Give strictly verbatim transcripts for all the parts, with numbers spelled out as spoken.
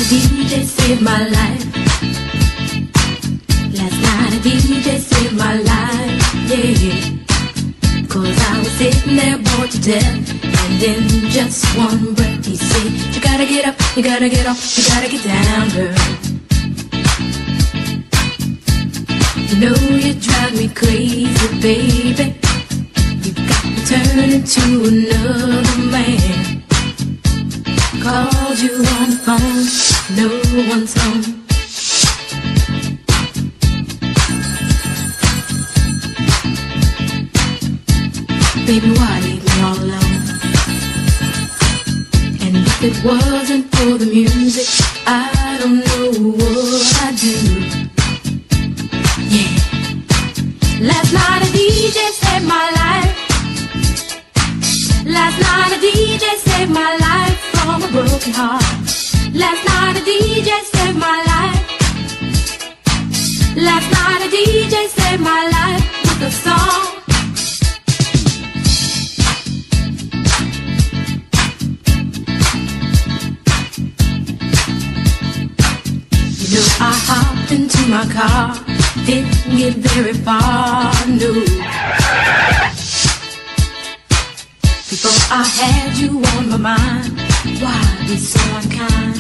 a D J saved my life. Last night a D J saved my life, yeah. Cause I was sitting there bored to death, and in just one breath he said, you gotta get up, you gotta get off, you gotta get down, girl. You know you drive me crazy, baby. You got me turning to another man. Called you on the phone, no one's home. Baby, why leave me all alone? And if it wasn't for the music, I don't know what I'd do. Yeah. Last night a D J saved my life. Last night a D J saved my life from a broken heart. Last night a D J saved my life. Last night a D J saved my life with a song. You know I hopped into my car, didn't get very far, no. Before I had you on my mind, why be so unkind?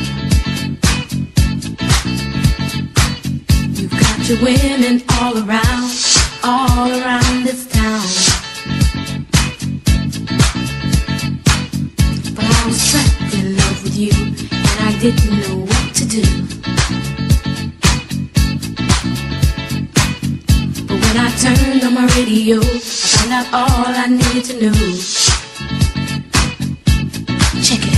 You've got your women all around, all around this town. But I was trapped in love with you, and I didn't know what to do. But when I turned on my radio, I found out all I needed to know. Check it out.